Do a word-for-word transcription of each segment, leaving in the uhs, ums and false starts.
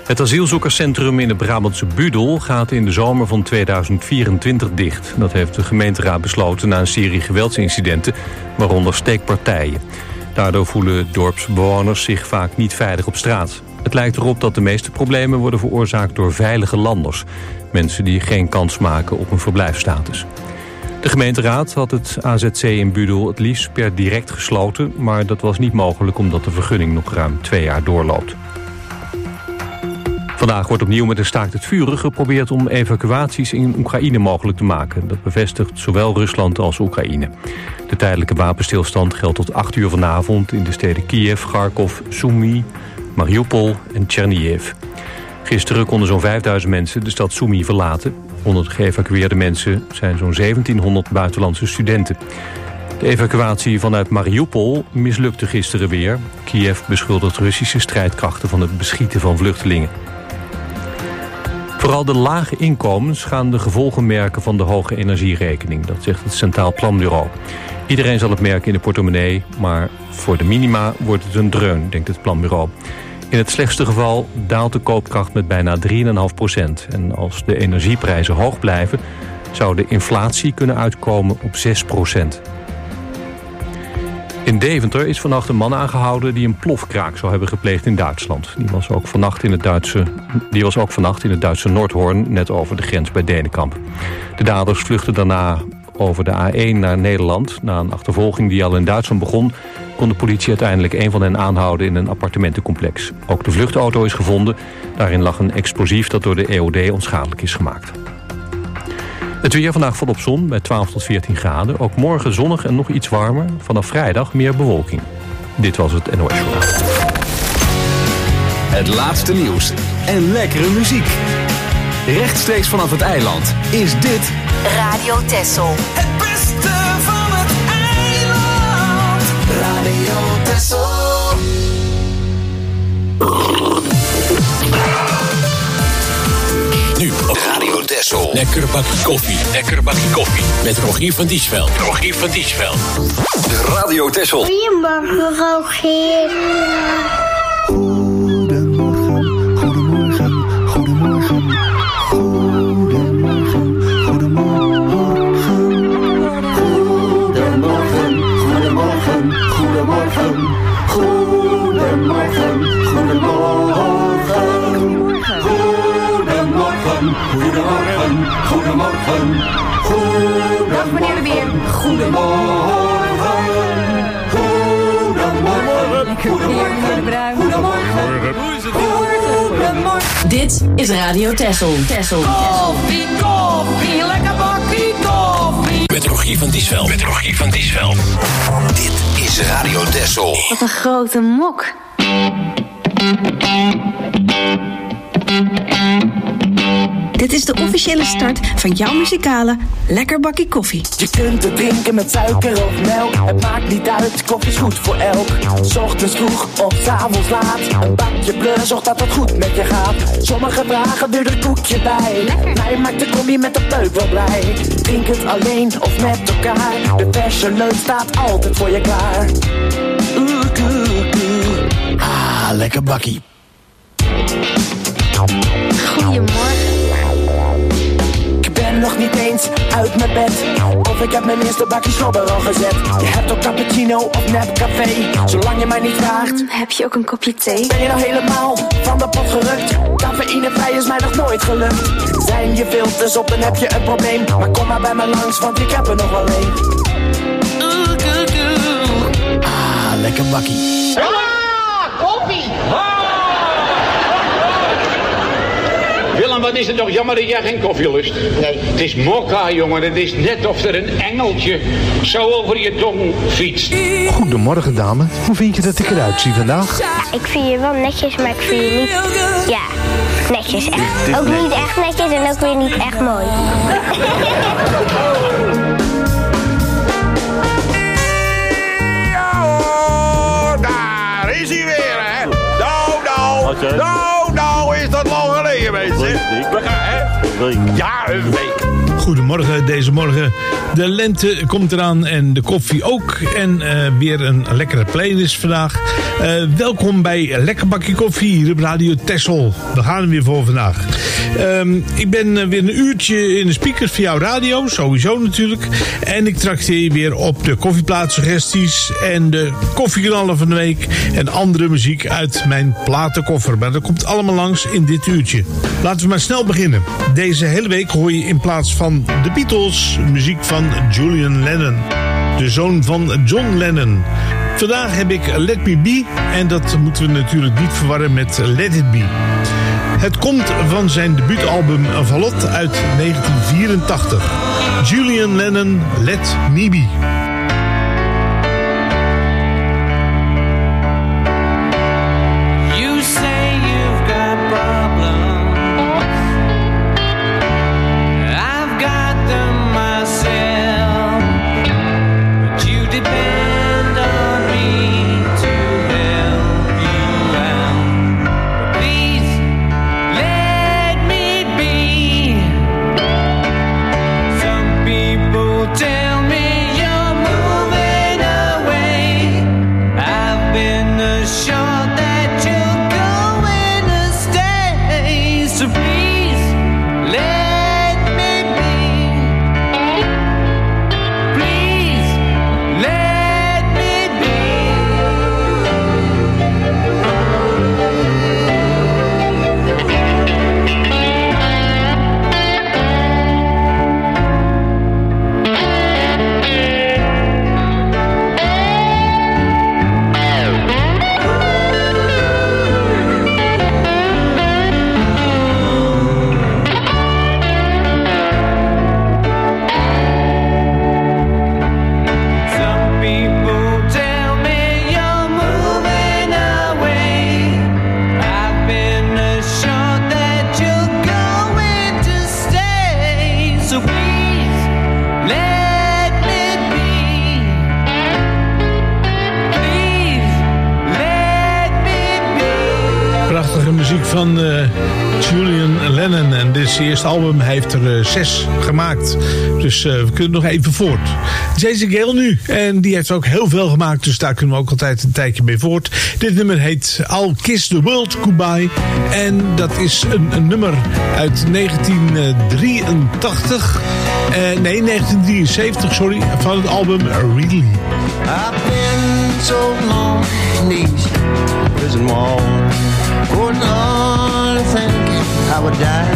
Het asielzoekerscentrum in het Brabantse Budel gaat in de zomer van tweeduizend vierentwintig dicht. Dat heeft de gemeenteraad besloten na een serie geweldsincidenten, waaronder steekpartijen. Daardoor voelen dorpsbewoners zich vaak niet veilig op straat. Het lijkt erop dat de meeste problemen worden veroorzaakt door veilige landers. Mensen die geen kans maken op een verblijfsstatus. De gemeenteraad had het A Z C in Budel het liefst per direct gesloten, maar dat was niet mogelijk omdat de vergunning nog ruim twee jaar doorloopt. Vandaag wordt opnieuw met een staakt het vuren geprobeerd om evacuaties in Oekraïne mogelijk te maken. Dat bevestigt zowel Rusland als Oekraïne. De tijdelijke wapenstilstand geldt tot acht uur vanavond in de steden Kiev, Kharkov, Sumy, Mariupol en Chernihiv. Gisteren konden zo'n vijfduizend mensen de stad Sumy verlaten. Onder de geëvacueerde mensen zijn zo'n zeventienhonderd buitenlandse studenten. De evacuatie vanuit Mariupol mislukte gisteren weer. Kiev beschuldigt Russische strijdkrachten van het beschieten van vluchtelingen. Vooral de lage inkomens gaan de gevolgen merken van de hoge energierekening. Dat zegt het Centraal Planbureau. Iedereen zal het merken in de portemonnee, maar voor de minima wordt het een dreun, denkt het planbureau. In het slechtste geval daalt de koopkracht met bijna drie komma vijf procent. En als de energieprijzen hoog blijven, zou de inflatie kunnen uitkomen op zes procent. In Deventer is vannacht een man aangehouden die een plofkraak zou hebben gepleegd in Duitsland. Die was ook vannacht in het Duitse, die was ook vannacht in het Duitse Noordhoorn, net over de grens bij Denenkamp. De daders vluchtten daarna over de A één naar Nederland. Na een achtervolging die al in Duitsland begon, kon de politie uiteindelijk een van hen aanhouden in een appartementencomplex. Ook de vluchtauto is gevonden. Daarin lag een explosief dat door de E O D onschadelijk is gemaakt. Het weer vandaag volop zon bij twaalf tot veertien graden. Ook morgen zonnig en nog iets warmer. Vanaf vrijdag meer bewolking. Dit was het N O S-journaal. Het laatste nieuws en lekkere muziek. Rechtstreeks vanaf het eiland is dit Radio Texel. Het beste van het eiland. Radio Texel. Nu op Radio Texel. Lekker bakje koffie. Lekker bakje koffie. Met Rogier van Diesveld. Rogier van Diesveld. De Radio Texel. Goedemorgen, Rogier. Goedemorgen, goedemorgen, goedemorgen. Goedemorgen, goedemorgen. Goedemorgen, goedemorgen, goedemorgen. Goedemorgen, goedemorgen. Goedemorgen, goedemorgen. Dag meneer de Weer. Goedemorgen. Goedemorgen. Goedemorgen. Goedemorgen. Goedemorgen. Dit is Radio Texel. Texel. Koffie, koffie, lekker bakkie koffie. Met Rogier van Diesveld. Met Rogier van Diesveld. Dit is Radio Texel. Wat een grote mok. Dit is de officiële start van jouw muzikale Lekker Bakkie Koffie. Je kunt het drinken met suiker of melk. Het maakt niet uit, koffie is goed voor elk. 's Ochtends vroeg of 's avonds laat. Een bakje bleu zorgt dat het goed met je gaat. Sommigen dragen er een koekje bij. Mij maakt de koffie met de peuk wel blij. Drink het alleen of met elkaar. De verse leuk staat altijd voor je klaar. Oeh, oeh, oeh. Ah, lekker bakkie. Goedemorgen. Ik ben nog niet eens uit mijn bed. Of ik heb mijn eerste bakje slobber al gezet. Je hebt ook cappuccino of nep café. Zolang je mij niet vraagt. Heb je ook een kopje thee? Ben je nou helemaal van de pot gerukt? Cafeïnevrij is mij nog nooit gelukt. Zijn je filters op, dan heb je een probleem. Maar kom maar bij me langs, want ik heb er nog wel een. Ah, lekker bakkie. Ah, koffie. Willem, wat is het toch jammer dat jij geen koffie lust? Nee. Het is mokka, jongen. Het is net of er een engeltje zo over je tong fietst. Goedemorgen, dame. Hoe vind je dat ik eruit zie vandaag? Ja, ik vind je wel netjes, maar ik vind je niet... Ja, netjes echt. Ook niet echt netjes en ook weer niet echt mooi. Ja hoor, daar is hij weer, hè. Nou, nou, nou, nou is dat lang geleden, mensen. We gaan, hè? Ja, een week. goedemorgen deze morgen. De lente komt eraan en de koffie ook. En uh, weer een lekkere playlist vandaag. Uh, welkom bij Lekker Bakje Koffie hier op Radio Texel. We gaan er weer voor vandaag. Um, ik ben uh, weer een uurtje in de speakers voor jouw radio. Sowieso natuurlijk. En ik trakteer weer op de koffieplatssuggesties en de koffieknallen van de week. En andere muziek uit mijn platenkoffer. Maar dat komt allemaal langs in dit uurtje. Laten we maar snel beginnen. Deze hele week hoor je in plaats van de Beatles muziek van Julian Lennon, de zoon van John Lennon. Vandaag heb ik Let Me Be en dat moeten we natuurlijk niet verwarren met Let It Be. Het komt van zijn debuutalbum Valot uit negentien vierentachtig. Julian Lennon, Let Me Be. Van uh, Julian Lennon. En dit is zijn eerste album. Hij heeft er uh, zes gemaakt. Dus uh, we kunnen nog even voort. Jason Gale nu. En die heeft ook heel veel gemaakt. Dus daar kunnen we ook altijd een tijdje mee voort. Dit nummer heet I'll Kiss the World Goodbye. En dat is een, een nummer uit negentien drieëntachtig. Uh, nee, negentien drieënzeventig, sorry. Van het album Really. I've been so long in these prison walls. Going on thinking I would die.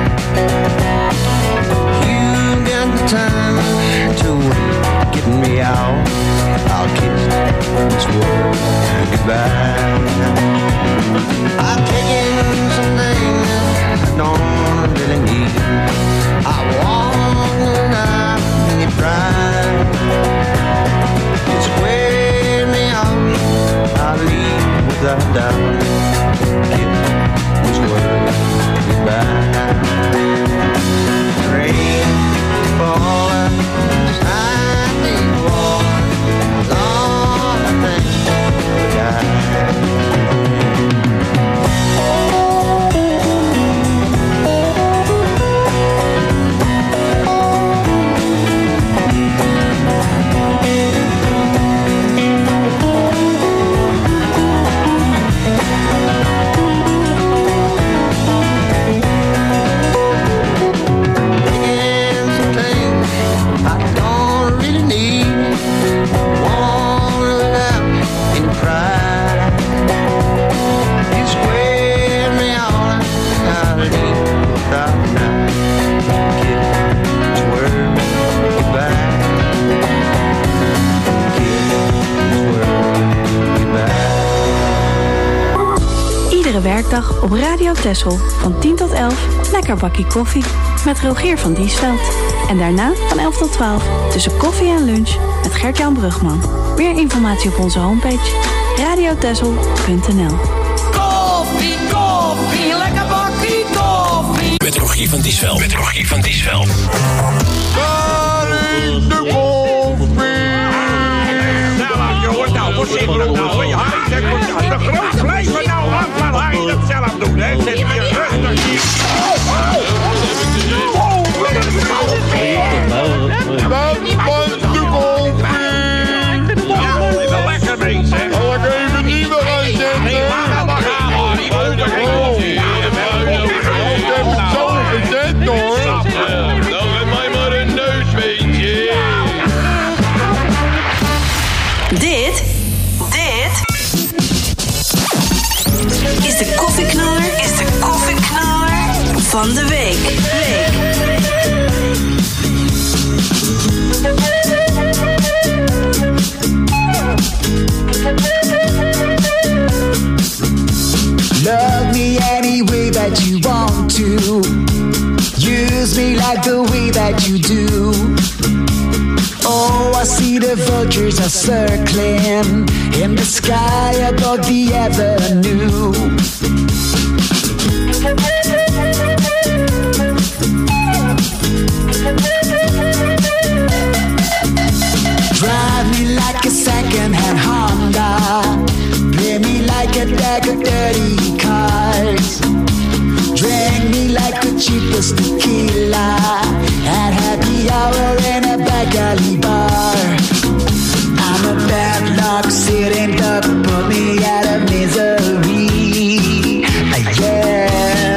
You got the time to get me out. I'll kiss this world goodbye. I've taken some things I don't really need. I walk and I need pride. It's wear me out. I'll leave without doubt. This world goodbye. Rain falling, shining water, all the things that die. Werkdag op Radio Texel van tien tot elf Lekker Bakkie Koffie met Rogier van Diesveld. En daarna van elf tot twaalf tussen koffie en lunch met Gert-Jan Brugman. Meer informatie op onze homepage radio texel punt n l. Koffie, koffie, lekker bakkie koffie. Met Rogier van Diesveld. Met Rogier van Diesveld. Daar is de koffie. Nou, jongens, nou, wat zit er nou? Ja, zeg maar, de groot blijven nou af, maar hij dat zelf doen, hè? Zet je rustig hier. Oh, oh, oh, van de week. Love me any way that you want to. Use me like the way that you do. Oh, I see the vultures are circling in the sky above the avenue. Drive me like a second-hand Honda. Play me like a deck of dirty cards. Drink me like the cheapest tequila at happy hour in a back alley bar. I'm a bad luck sitting duck, put me out of misery. Yeah.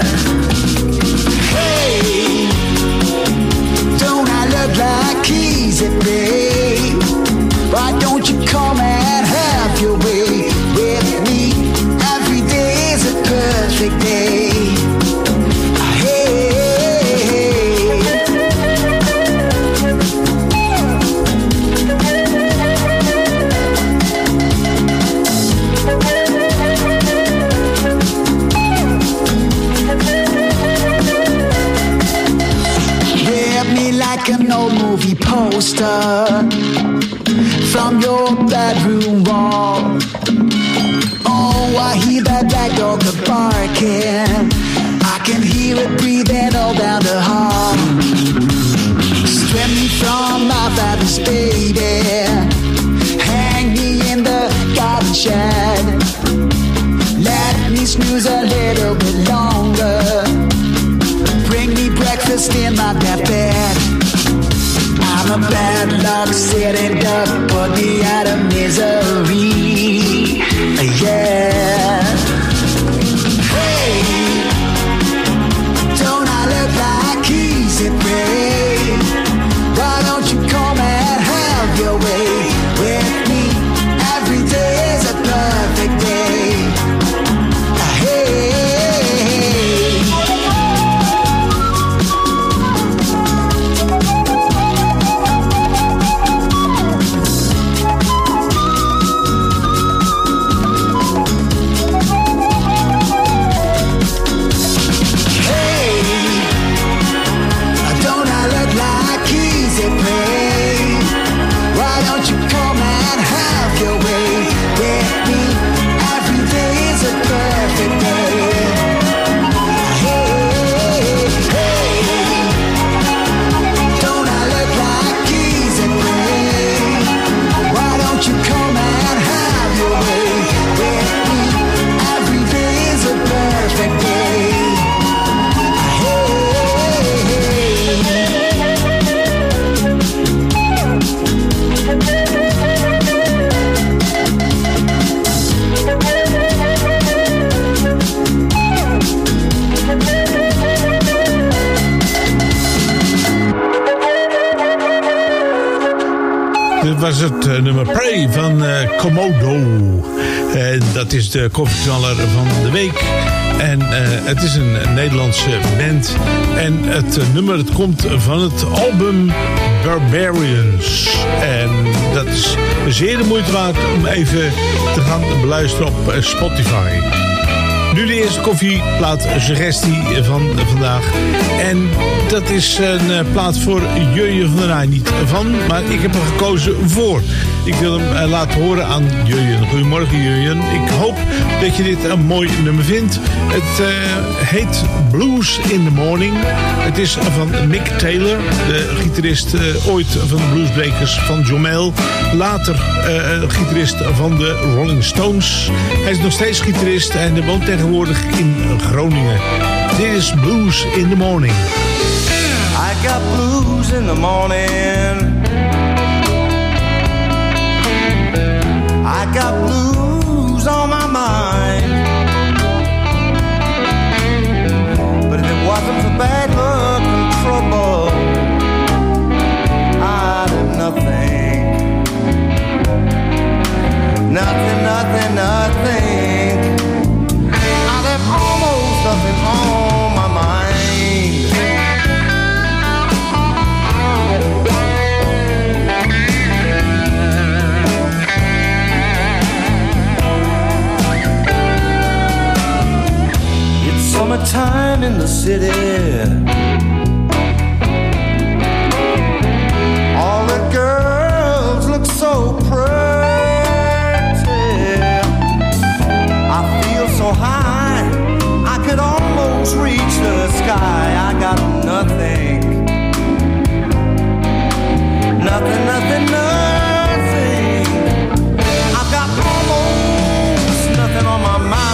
Hey, don't I look like easy, babe? Why don't you come and have your way with me? Every day is a perfect day. An old movie poster from your bedroom wall. Oh, I hear that black dog barking. I can hear it breathing all down the hall. Strip me from my father's baby. Hang me in the garden shed. Let me snooze a little bit longer. Bring me breakfast in my bed. I'm a bad luck sitting duck, put me out of misery. Yeah. Hey, don't I look like easy, babe? Why don't you come and have your way with me? Every day is a perfect day. Hey. Dit was het uh, nummer Pray van uh, Komodo. En dat is de koffieknaller van de week. En uh, het is een Nederlandse band. En het uh, nummer het komt van het album Barbarians. En dat is zeer de moeite waard om even te gaan beluisteren op uh, Spotify. Nu de eerste koffieplaat suggestie van vandaag. En dat is een uh, plaat voor Jurjen van der Rijn. Niet van, maar ik heb er gekozen voor. Ik wil hem uh, laten horen aan Jurjen. Goedemorgen Jurjen. Ik hoop dat je dit een mooi nummer vindt. Het uh, heet Blues in the Morning. Het is van Mick Taylor, de gitarist uh, ooit van de Bluesbreakers van John Mayall. Later uh, gitarist van de Rolling Stones. Hij is nog steeds gitarist en hij woont tegenwoordig in Groningen. Dit is Blues in the Morning. I got blues in the morning. I got blues on my mind. But if it wasn't for bad luck and trouble, I'd have nothing. Nothing, nothing, nothing. I'd have almost nothing on my mind. time in the city. All the girls look so pretty. I feel so high, I could almost reach the sky. I got nothing, nothing, nothing, nothing. I've got almost nothing on my mind.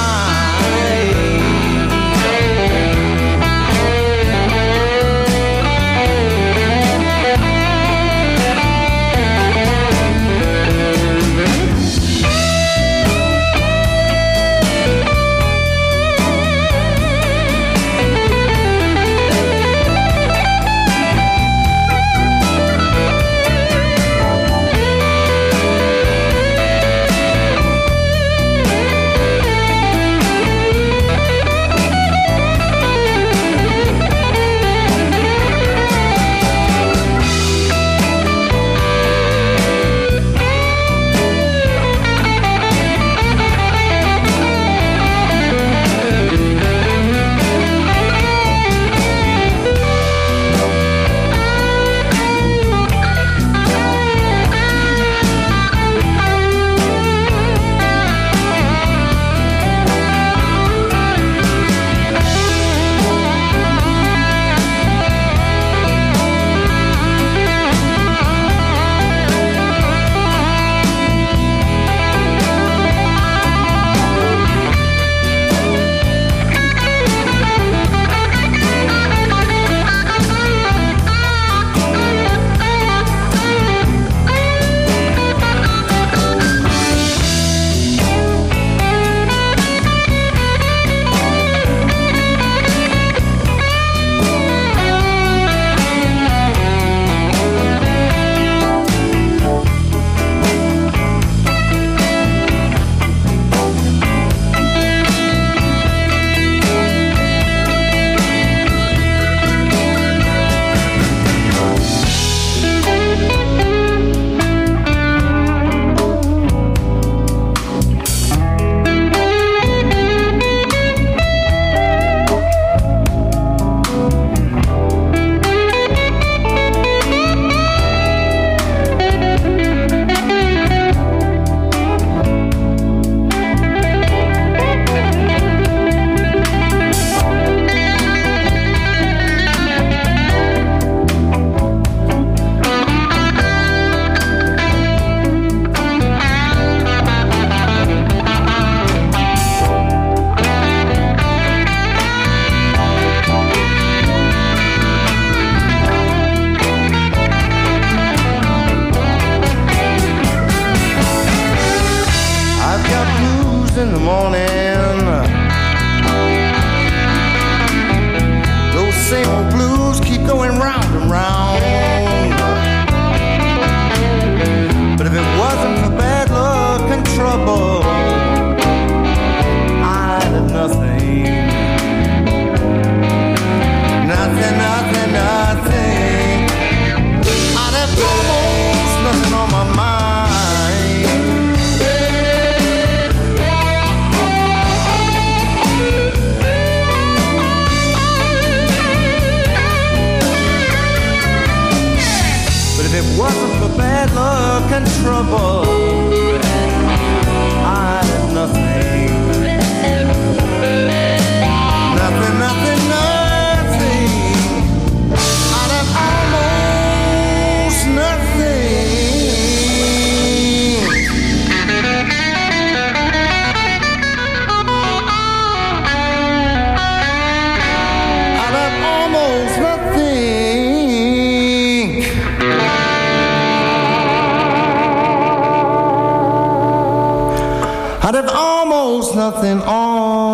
I'd have almost nothing on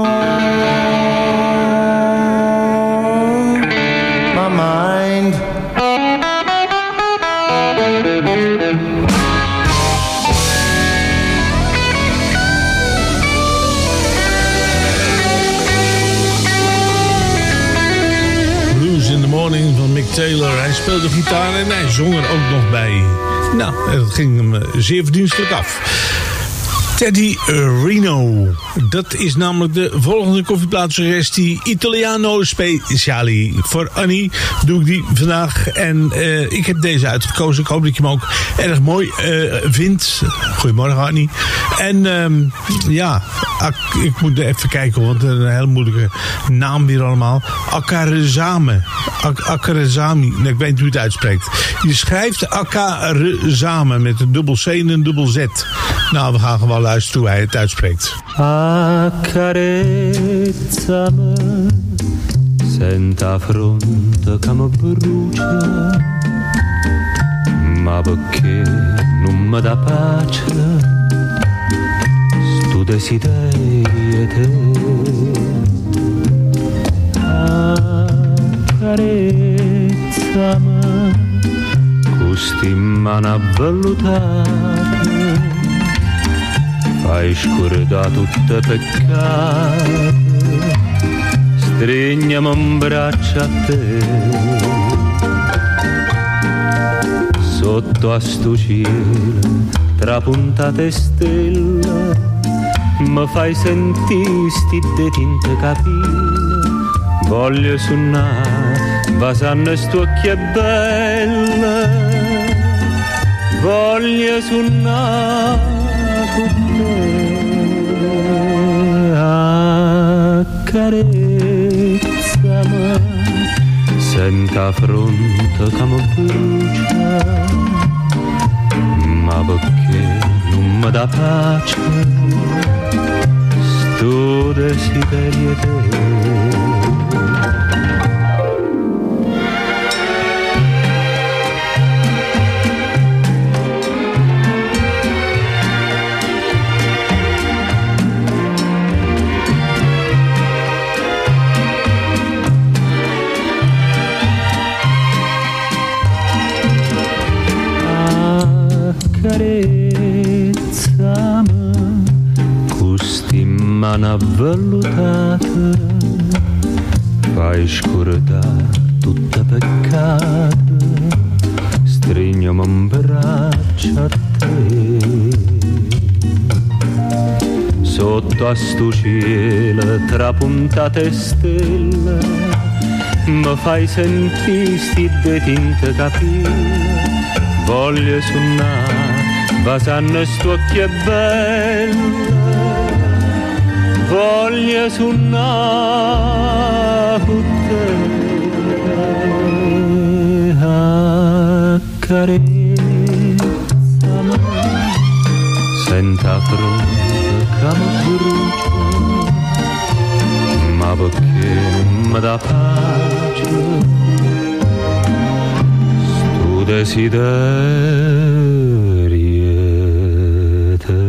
my mind. Blues in the Morning van Mick Taylor. Hij speelde gitaar en hij zong er ook nog bij. Nou, dat ging hem zeer verdienstelijk af. Teddy Rino. Dat is namelijk de volgende koffieplatssuggestie. Italiano Speciali. Voor Annie doe ik die vandaag. En uh, ik heb deze uitgekozen. Ik hoop dat je hem ook erg mooi uh, vindt. Goedemorgen Annie. En um, ja, ak- ik moet even kijken, want een hele moeilijke naam weer allemaal. Akarezame. Ak- Akarezami. Nee, ik weet niet hoe het uitspreekt. Je schrijft Akarezame met een dubbel C en een dubbel Z. Nou, we gaan gewoon luisteren hoe hij het uitspreekt. Accarezzami, senta fronte come brucia, ma perché non mi dà pace sto desiderio te. Accarezzami, costi mano avvellutate, fai scordare tutte peccate, stringiamo un braccio a te. Sotto a sto cielo, trapuntate stelle, mi fai sentire sti de tinte capille. Voglio suonare, basando sto occhi belle, voglio suonare accarezzami, senta fronte come brucia, ma perché non mi dà pace sto desiderio te. Accarezzami, costi mano avvellutate, fai scordare tutte peccate, stringiamo un braccio a te. Sotto a sto cielo trapuntate stelle, mi fai sentire sti de tinte capille. Voglio suonare, basando sto occhi belle, voglio suonare con te. Accarezzami, senta fronte come brucia, ma perché non mi dà pace desiderio te.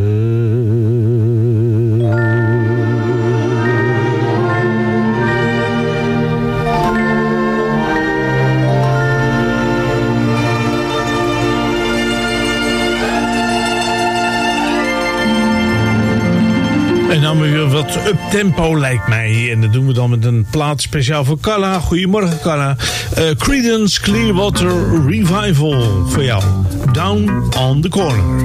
En dan weer wat uptempo lijkt mij. En dat doen we dan met een plaat speciaal voor Carla. Goedemorgen Carla. Uh, Creedence Clearwater Revival voor jou. Down on the Corner.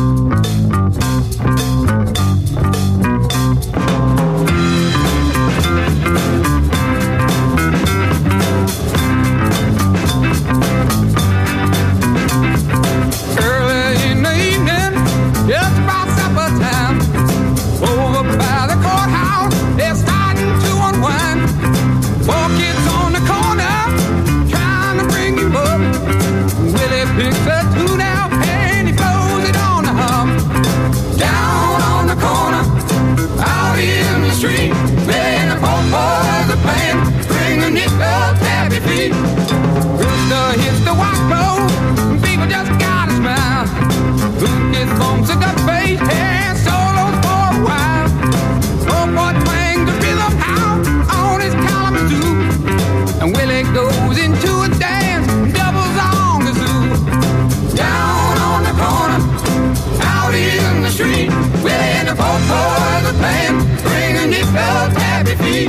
Picks a tune out and he blows it on the hum. Down on the corner, out in the street, playing the folk boys are playing, bring a nickel tappy feet. Rooster hits the white clothes, people just gotta smile. Who gets bumps at the bass and solos for a while. Folk boy twang the rhythm out on his Kalamazoo, and Willie goes into a dance, doubles on the zoo. Down on the corner, out in the street, Willie and the folk boys are playing, bring a nickel tappy feet.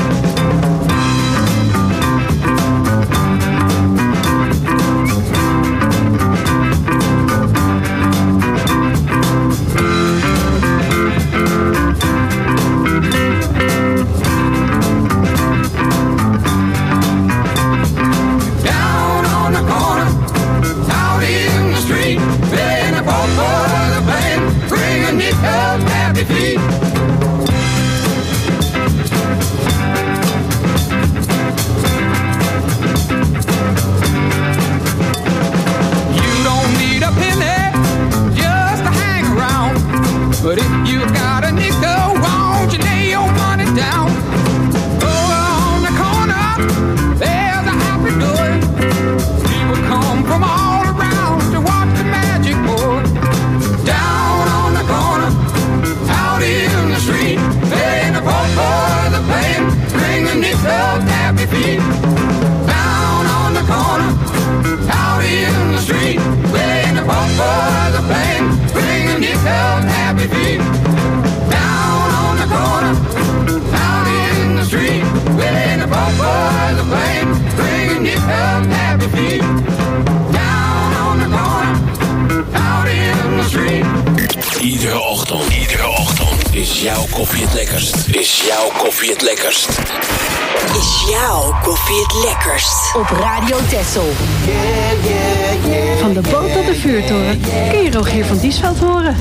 Iedere ochtend, iedere ochtend is jouw koffie het lekkerst. Is jouw koffie het lekkerst. Is jouw koffie het lekkerst? Op Radio Texel. Van de boot tot de vuurtoren kun je Rogier van Diesveld horen.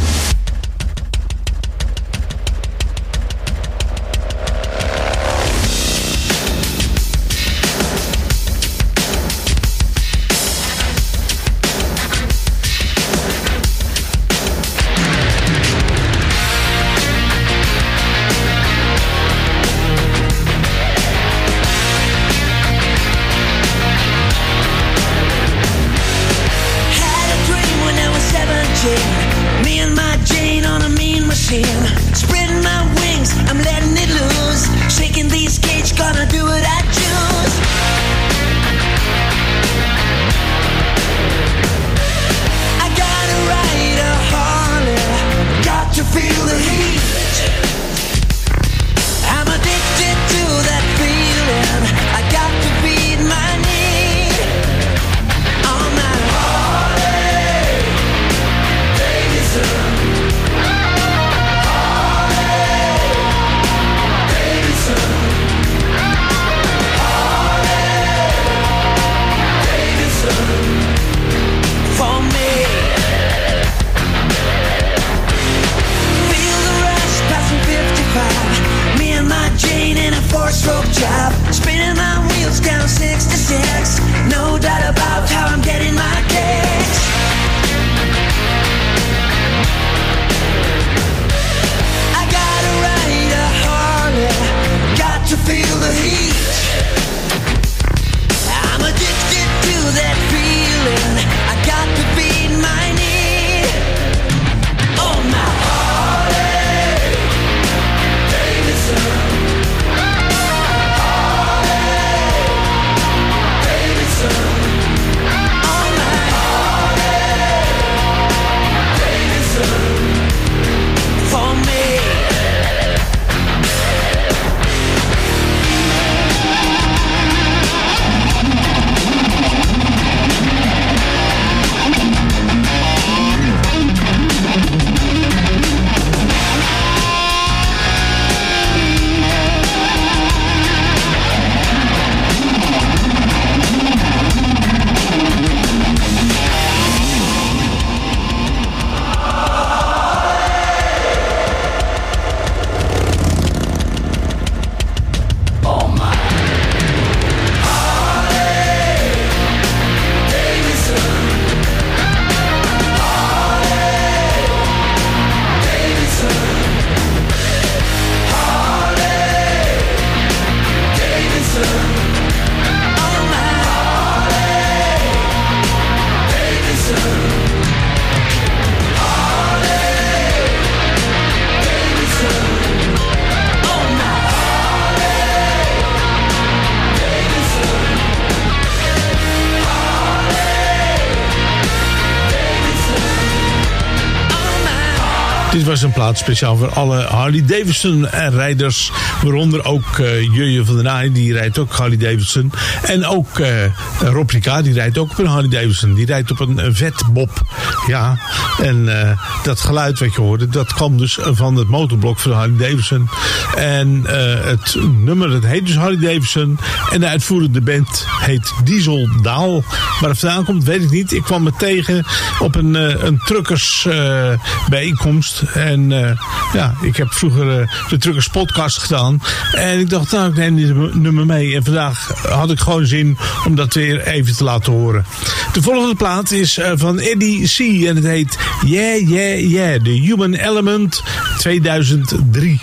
Dit was een plaats speciaal voor alle Harley-Davidson-rijders. Waaronder ook uh, Jurje van der Naaien, die rijdt ook Harley-Davidson. En ook uh, Rob Ricard, die rijdt ook op een Harley-Davidson. Die rijdt op een, een vetbob. Ja, en uh, dat geluid wat je hoorde, dat kwam dus van het motorblok van de Harley-Davidson. En uh, het nummer, dat heet dus Harley-Davidson. En de uitvoerende band heet Diesel Daal. Waar het vandaan komt, weet ik niet. Ik kwam me tegen op een, uh, een truckers uh, bijeenkomst. En uh, ja, ik heb vroeger uh, de Truckers podcast gedaan. En ik dacht, nou, ik neem dit nummer mee. En vandaag had ik gewoon zin om dat weer even te laten horen. De volgende plaat is uh, van Eddie C. En het heet Yeah, Yeah, Yeah. The Human Element tweeduizend drie.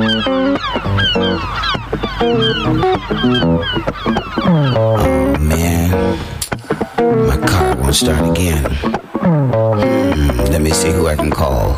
Oh man, my car won't start again. Hmm, let me see who I can call.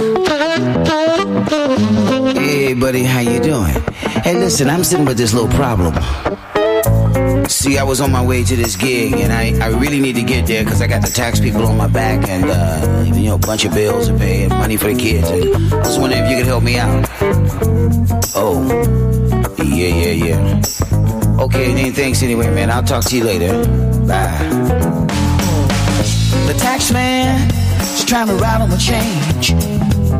Hey buddy, how you doing? Hey listen, I'm sitting with this little problem. See, I was on my way to this gig, and I, I really need to get there because I got the tax people on my back and, uh, you know, a bunch of bills to pay and money for the kids. And I was wondering if you could help me out. Oh, yeah, yeah, yeah. Okay, then thanks anyway, man. I'll talk to you later. Bye. The tax man is trying to rattle the change.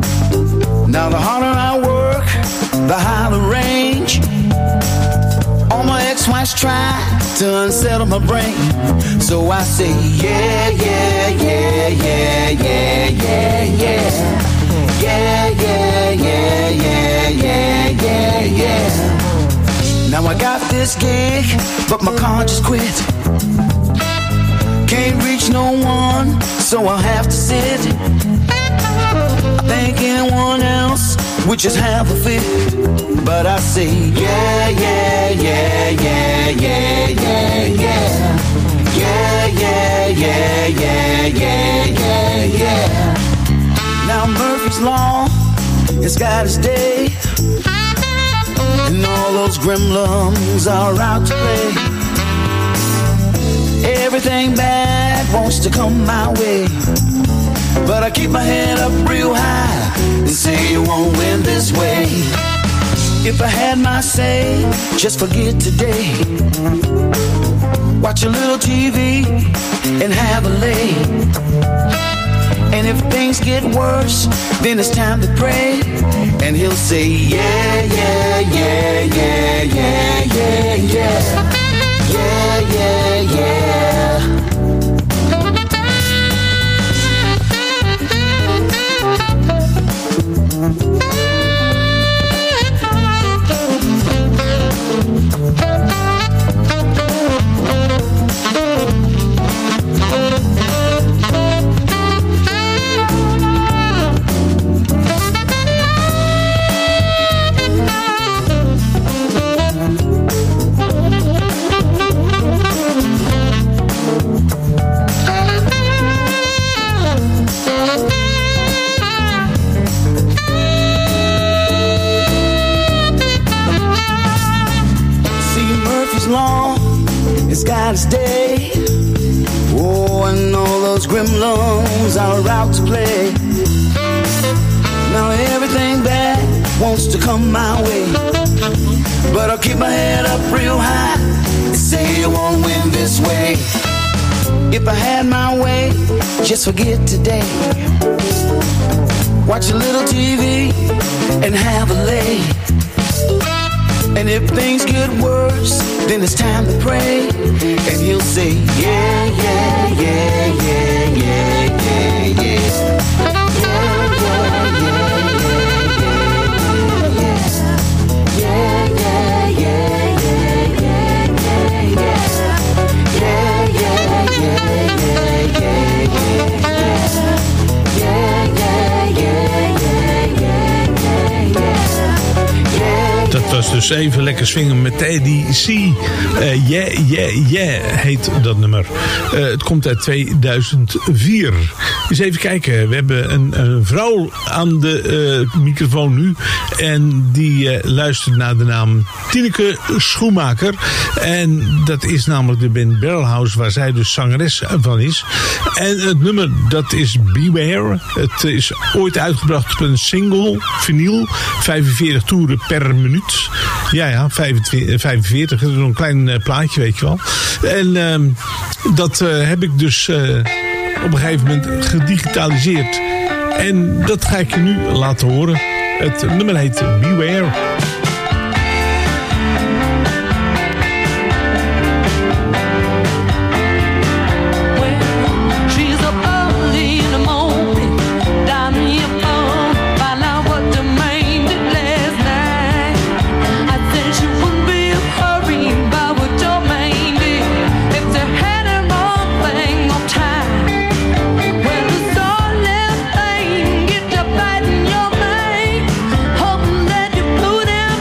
Now the harder I work, the higher the range. All my ex-wives try to unsettle my brain. So I say, yeah, yeah, yeah, yeah, yeah, yeah, yeah. Yeah, yeah, yeah, yeah, yeah, yeah, yeah. Now I got this gig, but my car just quit. Can't reach no one, so I'll have to sit. I think anyone else would just have a fit. But I say, yeah, yeah, yeah, yeah, yeah, yeah, yeah. Yeah, yeah, yeah, yeah, yeah, yeah, yeah. Now Murphy's Law has got its day, and all those gremlins are out to play. Everything bad wants to come my way, but I keep my head up real high and say you won't win this way. If I had my say, just forget today. Watch a little T V and have a lay. And if things get worse, then it's time to pray. And he'll say, yeah, yeah, yeah, yeah, yeah, yeah, yeah. Yeah, yeah, yeah. Got its day. Oh, and all those gremlins are out to play. Now everything bad wants to come my way, but I'll keep my head up real high and say you won't win this way. If I had my way, just forget today. Watch a little T V and have a lay. And if things get worse, then it's time to pray. And he'll say, yeah, yeah, yeah, yeah, yeah, yeah, yeah. Yeah, yeah, yeah, yeah, yeah, yeah, yeah, yeah, yeah, yeah, yeah, yeah, yeah, yeah, Dat was dus even lekker swingen met Teddy C. Uh, yeah, yeah, yeah heet dat nummer. Uh, het komt uit tweeduizend vier. Eens even kijken. We hebben een, een vrouw aan de uh, microfoon nu. En die uh, luistert naar de naam Tineke Schoenmaker. En dat is namelijk de band Barrelhouse, waar zij dus zangeres van is. En het nummer, dat is Beware. Het is ooit uitgebracht op een single, vinyl. vijfenveertig toeren per minuut. Ja, ja, vijfenveertig. Dat is een klein uh, plaatje, weet je wel. En uh, dat uh, heb ik dus uh, op een gegeven moment gedigitaliseerd. En dat ga ik je nu laten horen. Het nummer heet Beware. Get to biting your mind, hoping that you blew them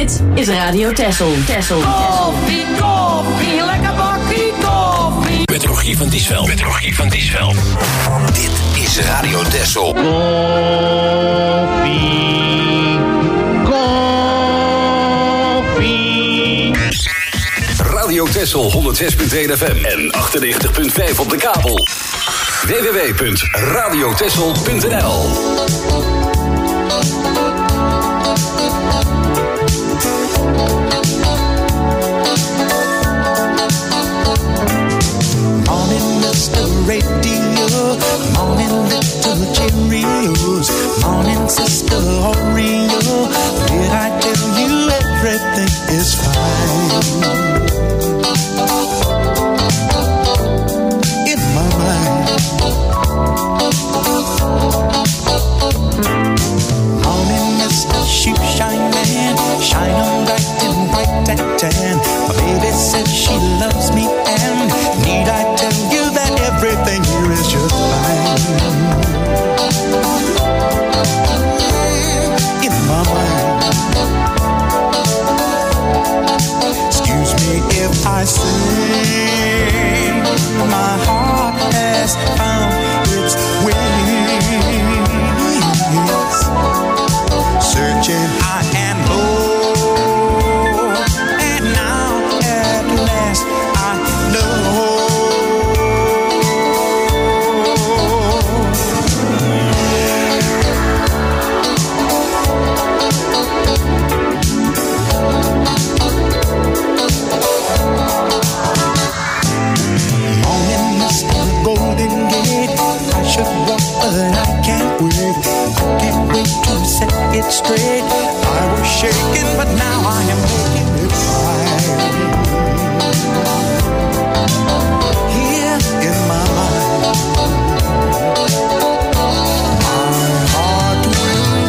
Dit is Radio Texel. Texel. Koffie, koffie, lekker bakkie koffie. Met Rogier van Diesveld. Met Rogier van Diesveld. Dit is Radio Texel. Koffie. Koffie. Radio Texel honderd zes punt één F M en achtennegentig punt vijf op de kabel. w w w punt radio texel punt n l Morning, Mister Radio. Morning, little Cheerios. Morning, Sister Oreo. Did I tell you everything is fine? In my mind. Morning, Mister Shoeshine Man. Shine on bright and bright and tan. My baby says she loves me, and need I tell you that everything here is just fine? In my mind. Excuse me if I say my heart has found its wings, searching high and low, and now at last I know. Morning, Mister Golden Gate. I should walk, but I can't wait. I can't wait to set it straight. I was shaking, but now I am making it right. Here in my mind, my heart will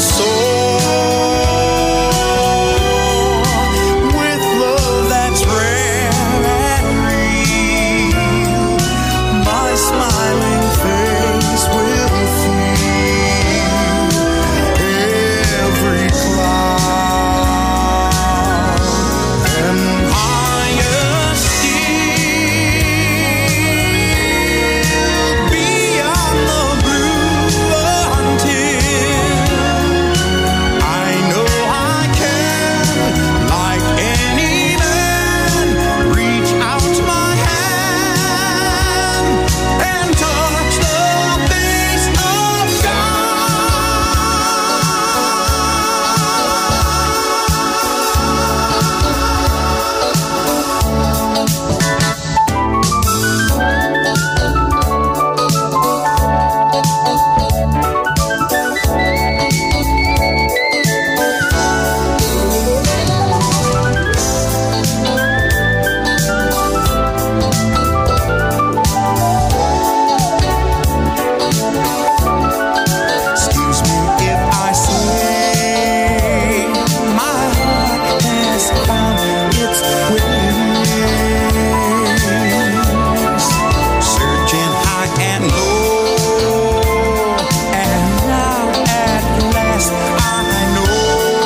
soar with love that's rare and real. My smiling face will feel every cloud and higher still beyond the blue until I know I can, like any man, reach out my hand and touch the face of Excuse me if I say my heart has found its wings, searching high and low, and now at last I know.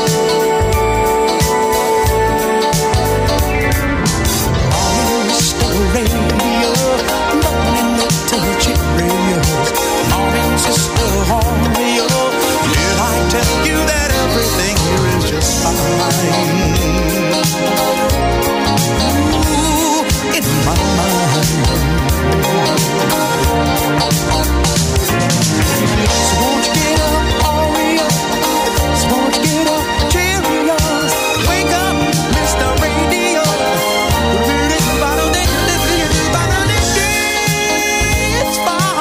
Morning, Mister Radio. Morning, little Cheerios. Morning, Sister Oreo. Did I tell you that everything here is just fine? Ooh, in my mind. So won't you get up, Oreo? So won't you get up, Cheerios? Wake up, Mister Radio. It's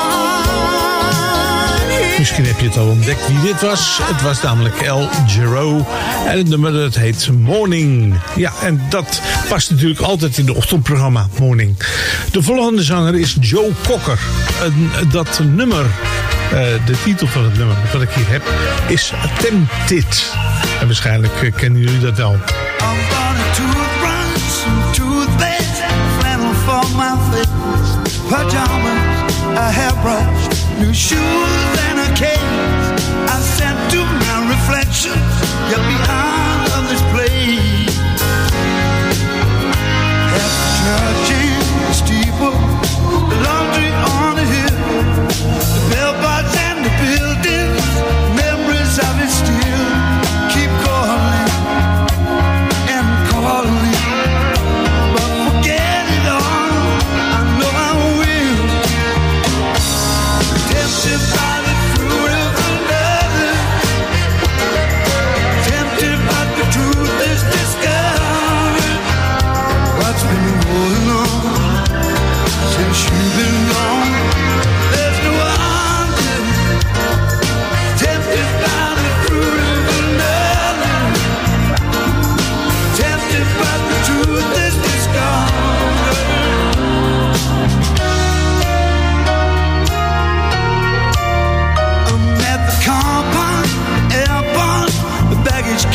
fine. Misschien heb je het al ontdekt wie dit was. Het was namelijk El Giro. En het nummer dat heet Morning. Ja, en dat past natuurlijk altijd in de ochtendprogramma Morning. De volgende zanger is Joe Cocker. En dat nummer, uh, de titel van het nummer wat ik hier heb, is Tempted. En waarschijnlijk uh, kennen jullie dat wel. I'm gonna toothbrush, some toothpaste, flannel for my face, pajamas, a hairbrush, new shoes and a case. I said to my reflection, you're beyond of this place.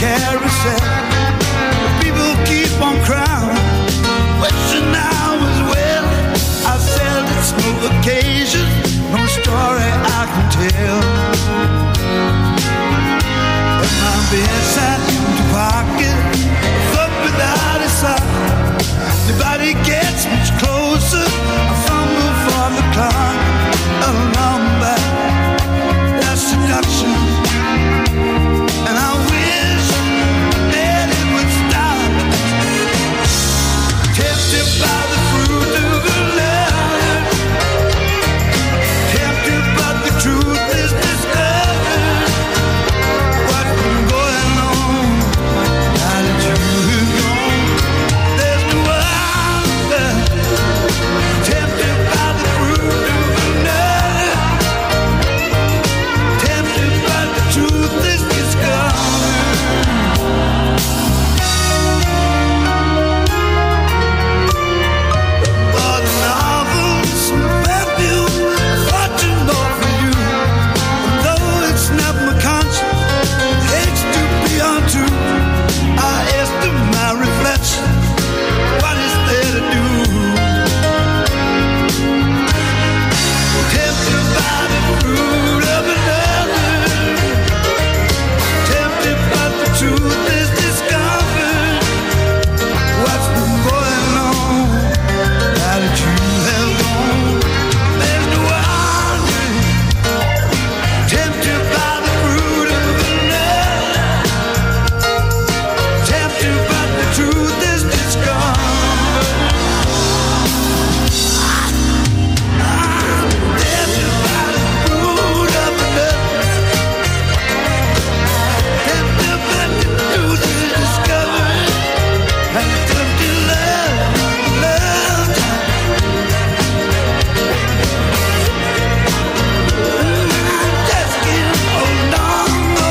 carousel. People keep on crying, wishing I was well. I said it's no occasion, no story I can tell. At my bedside, empty pocket, foot without a sock. Nobody gets much closer. I fumble for the clock, a number, that's seduction. And I wish that it would stop. Tempted by the fruit of the love, tempted but the truth is discovered. What's been going on now that you're gone? There's no other. Tempted by the fruit of another, tempted but the truth is discovered. For the novels and perfume, fortune all for you. And though it's not my conscience, it hates to be untrue. I ask to my reflection, what is there to do? Tempted by the fruit of another, tempted but the truth is discovered. What's been going on now that you have gone? There's no wonder. Tempted by the fruit of another, tempted but the truth is discovered. Tempted by the fruit of another, tempted but the truth is discovered. And tempted love, love time. Just can't hold on no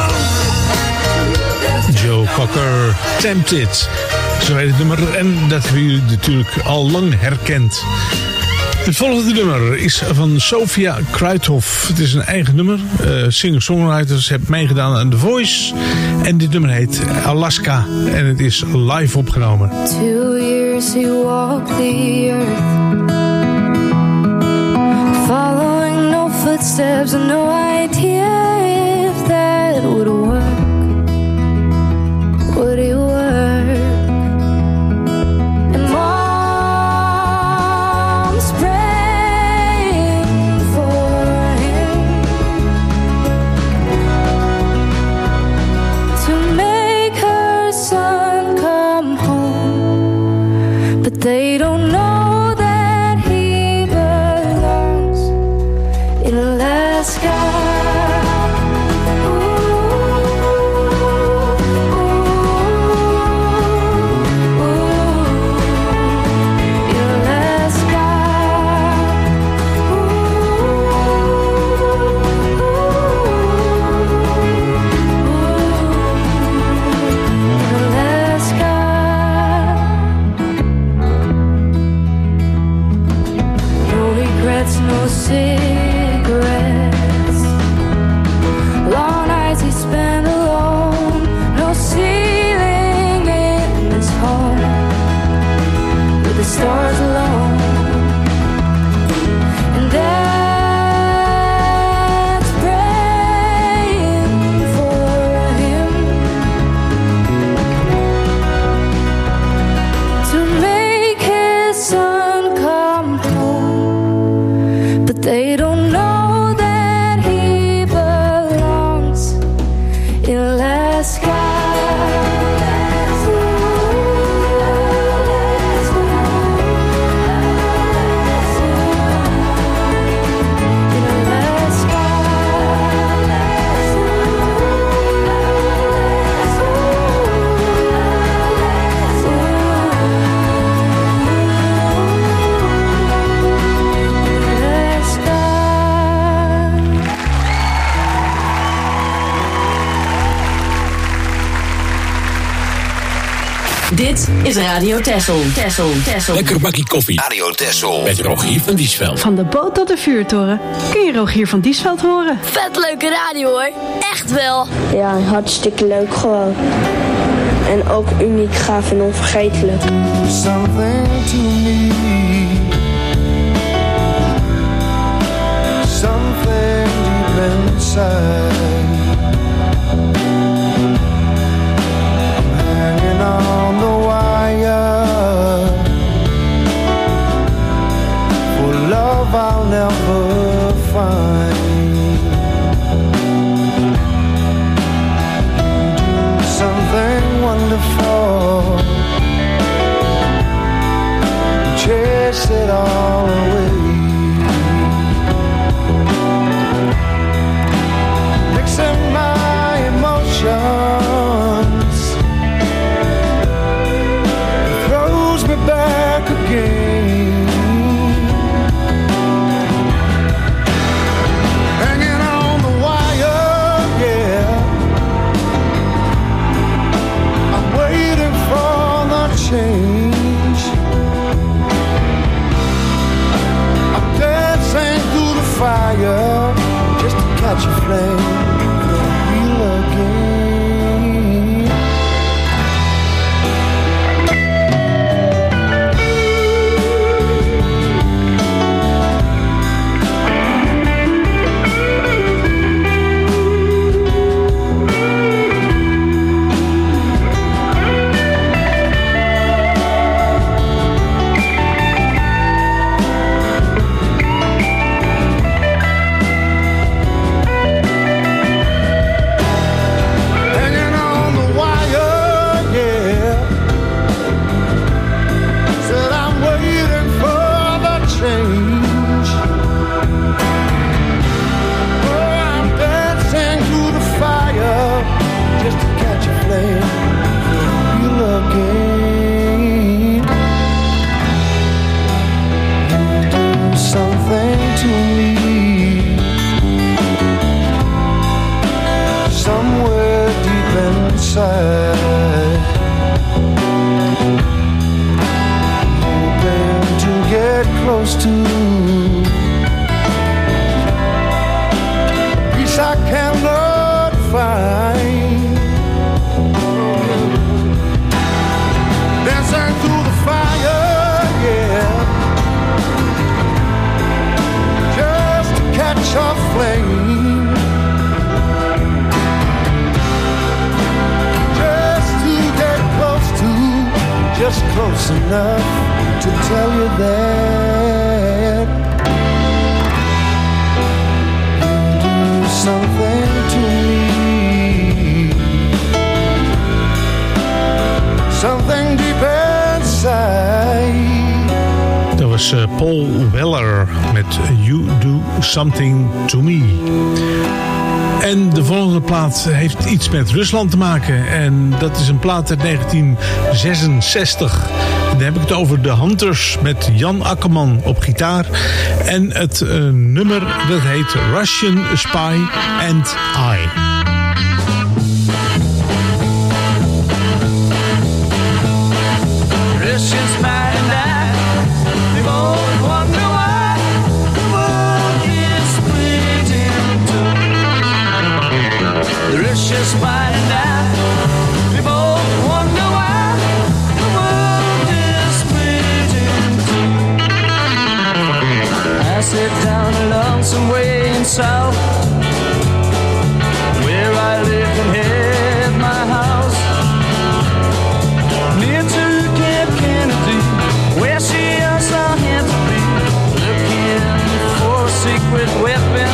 more. Joe Cocker, Tempted. Zo heet het nummer en dat hebben jullie natuurlijk al lang herkend. Het volgende nummer is van Sofia Kruithof. Het is een eigen nummer. Uh, singer-songwriters hebben meegedaan aan The Voice. En dit nummer heet Alaska. En het is live opgenomen. Two years he walked the earth, following no footsteps and no idea if that would work. Would it work? And mom's praying for him to make her son come home, but they don't know that he belongs in Alaska. Dit is Radio Texel. Texel, Texel. Lekker bakkie koffie. Radio Texel. Met Rogier van Diesveld. Van de boot tot de vuurtoren kun je Rogier van Diesveld horen. Vet leuke radio hoor. Echt wel. Ja, hartstikke leuk gewoon. En ook uniek, gaaf en onvergetelijk. Something to me. Something deep inside. On the wire for love I'll never find. Do something wonderful, chase it all away. Mixing my emotions back again, hanging on the wire, yeah. I'm waiting for the change. I'm dancing through the fire just to catch a flame, feel again. Hoping to get close to peace I cannot find. Dancing through the fire, yeah, just to catch a flame. Just close enough to tell you that you do something to me, something deep inside. Dat was uh, Paul Weller met You Do Something To Me. En de volgende plaat heeft iets met Rusland te maken. En dat is een plaat uit negentien zesenzestig. En dan heb ik het over The Hunters met Jan Akkerman op gitaar. En het uh, nummer dat heet Russian Spy and I. Russian Spy and I, we both wonder why the world is split in two. The Russian Spy and I, we both wonder why the world is split in two. I sit down a lonesome way in south, where I live and have my house, near to Camp Kennedy, where she else I had to be, looking for a secret weapon,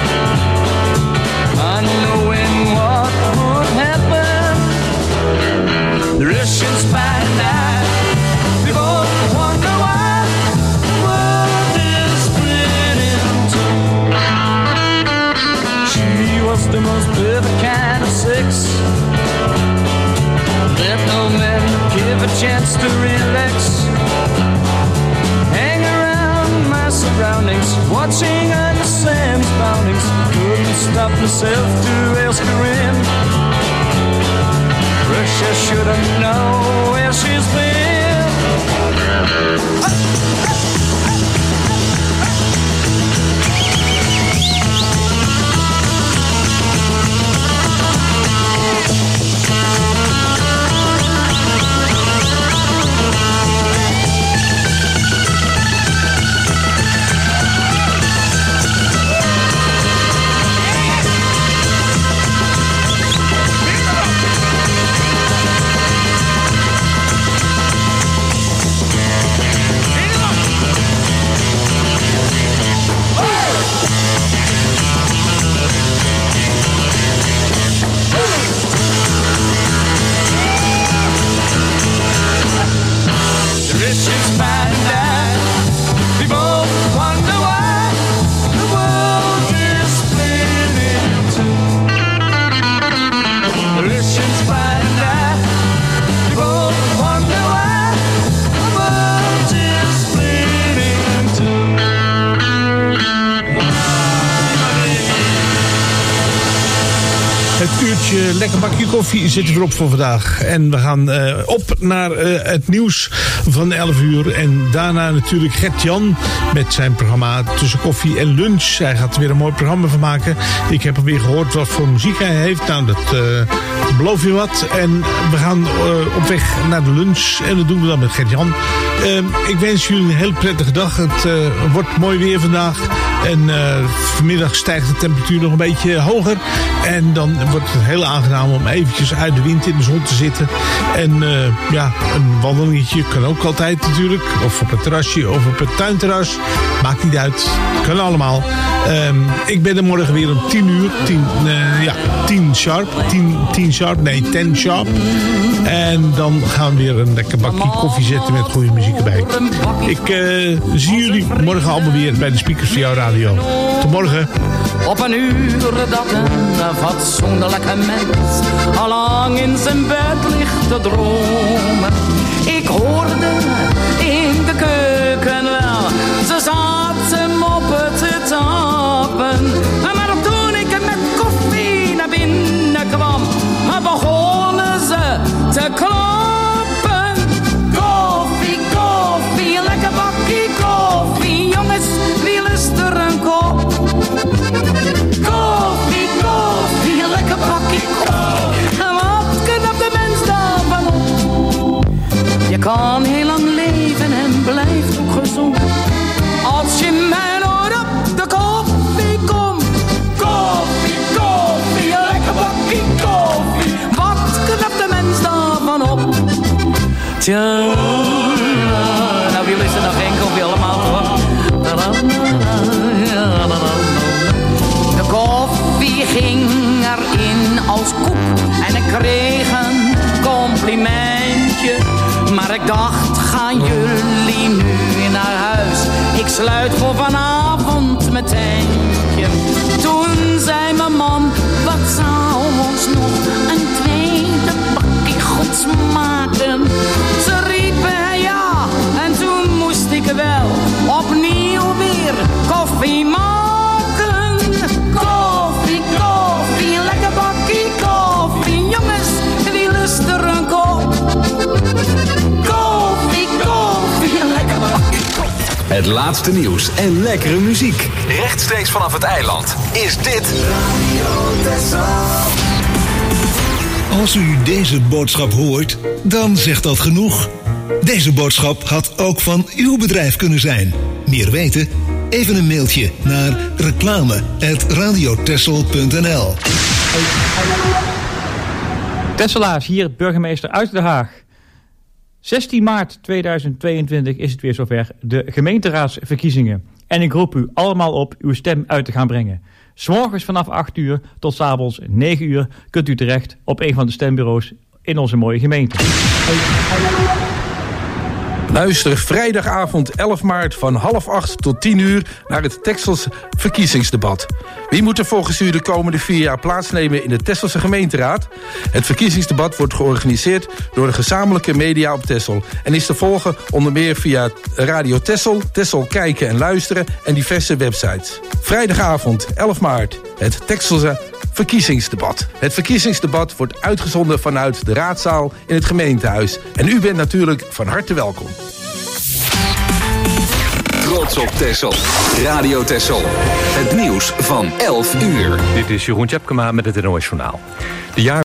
unknowing what would happen. The Russian spy and I, we both wonder why the world is split in two. She was the most perfect kind of sex that no man give a chance to relax. Hang around my surroundings, watching Sam's boundings. Couldn't stop myself to ask her in. Russia should have known where she's been. Lekker bakje koffie zitten we erop voor vandaag. En we gaan uh, op naar uh, het nieuws van elf uur. En daarna natuurlijk Gert-Jan met zijn programma Tussen Koffie en Lunch. Hij gaat er weer een mooi programma van maken. Ik heb alweer gehoord wat voor muziek hij heeft. Nou, dat uh, beloof je wat. En we gaan uh, op weg naar de lunch. En dat doen we dan met Gert-Jan. Uh, ik wens jullie een heel prettige dag. Het uh, wordt mooi weer vandaag. En uh, vanmiddag stijgt de temperatuur nog een beetje hoger. En dan wordt het heel aangenaam om eventjes uit de wind in de zon te zitten. En uh, ja, een wandelingetje kan ook altijd natuurlijk. Of op het terrasje of op het tuinterras. Maakt niet uit. Kan allemaal. Um, ik ben er morgen weer om tien uur. tien, uh, ja, tien sharp. tien sharp. Nee, tien sharp. En dan gaan we weer een lekker bakje koffie zetten met goede muziek erbij. Ik uh, zie jullie morgen allemaal weer bij de speakers van jouw radio. Tot morgen. Op een uur dat een fatsoenlijke mens allang in zijn bed ligt te dromen. Ik hoorde in de keuken wel, ze zaten moppen te tappen. Maar toen ik met koffie naar binnen kwam, begonnen ze te kloppen. Koffie, koffie, lekker bakkie koffie. Jongens, wie lust er een kop? Koffie, koffie, lekker bakkie koffie. En wat knapt de mens daarvan op? Je kan heel lang leven en blijft ook gezond. Als je mij nooit op de koffie komt. Koffie, koffie, lekker bakkie koffie. Wat knapt de mens daarvan op? Tja, nou wie lust er nog geen koffie allemaal hoor. De koffie ging erin als koek en ik kreeg een complimentje. Maar ik dacht, gaan jullie nu naar huis? Ik sluit voor vanavond mijn tentje. Toen zei mijn man, wat zou ons nog een tweede bakje goed smaken? Ze riepen ja, en toen moest ik wel opnieuw weer koffie maken. Koffie, koffie, lekker bakkie koffie. Jongens, wie lust er een kop? Koffie, koffie, lekker bakkie koffie. Het laatste nieuws en lekkere muziek. Rechtstreeks vanaf het eiland is dit Als u deze boodschap hoort, dan zegt dat genoeg. Deze boodschap had ook van uw bedrijf kunnen zijn. Meer weten? Even een mailtje naar reclame at radiotessel punt n l. Tesselaars, hier burgemeester uit Den Haag. zestien maart tweeduizend tweeëntwintig is het weer zover, de gemeenteraadsverkiezingen. En ik roep u allemaal op uw stem uit te gaan brengen. 'S Morgens vanaf acht uur tot 's avonds negen uur kunt u terecht op een van de stembureaus in onze mooie gemeente. Luister vrijdagavond elf maart van half acht tot tien uur naar het Texels verkiezingsdebat. Wie moet er volgens u de komende vier jaar plaatsnemen in de Tesselse gemeenteraad? Het verkiezingsdebat wordt georganiseerd door de gezamenlijke media op Texel en is te volgen onder meer via Radio Texel, Texel Kijken en Luisteren en diverse websites. Vrijdagavond elf maart, het Texelse verkiezingsdebat. Het verkiezingsdebat wordt uitgezonden vanuit de raadzaal in het gemeentehuis. En u bent natuurlijk van harte welkom. Trots op Texel. Radio Texel. Het nieuws van elf uur. Dit is Jeroen Tjepkema met het N O S Journaal. De jaar